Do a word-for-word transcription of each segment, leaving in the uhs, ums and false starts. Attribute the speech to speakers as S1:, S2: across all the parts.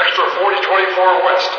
S1: Extra forty twenty-four west.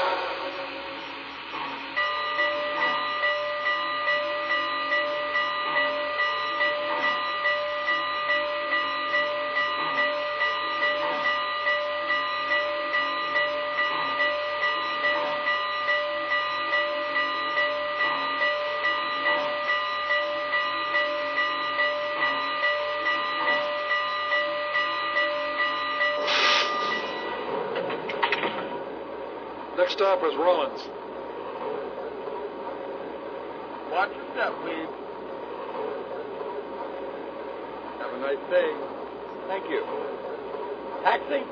S1: Next stop is Rollins.
S2: Watch your step, please. Have a nice day. Thank you. Taxi?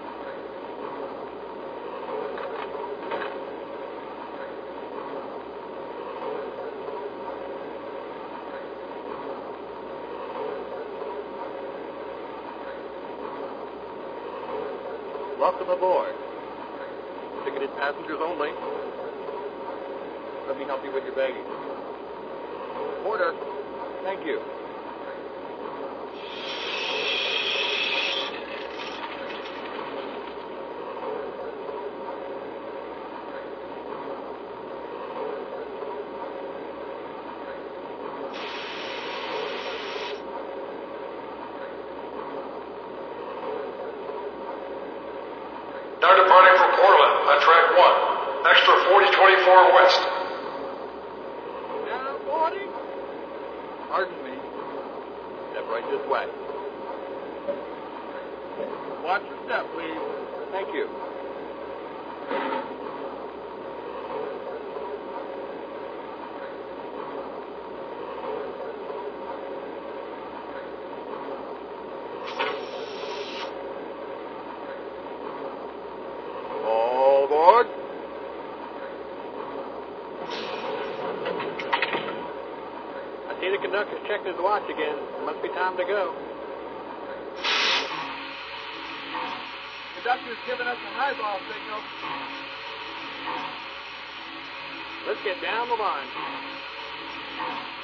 S2: Welcome aboard. Ticketed passengers only. Let me help you with your baggage. Porter, thank you.
S1: Now departing for Portland on track one. Extra forty twenty-four west.
S2: Now boarding? Pardon me. Step right this way. Watch your step, please. Thank you. All aboard. I see the conductor's checking his watch again. Must be time to go. Conductor's giving us a highball signal. Let's get down the line.